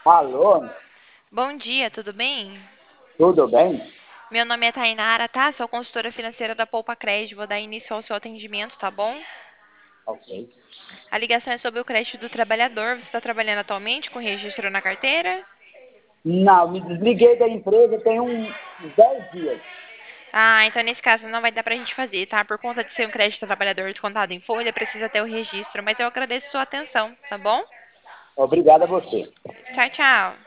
Alô, Bom dia, tudo bem? tudo bem? Meu nome é Tainara, tá? Sou consultora financeira da Poupa Crédito. Vou dar início ao seu atendimento, tá bom? Ok. A ligação é sobre o crédito do trabalhador. Você está trabalhando atualmente com registro na carteira? Não, me desliguei da empresa tem uns 10 dias. Ah, então nesse caso não vai dar pra gente fazer, tá? Por conta de ser um crédito trabalhador descontado em folha, precisa ter o registro. Mas eu agradeço sua atenção, tá bom? Obrigado a você. Tchau, tchau.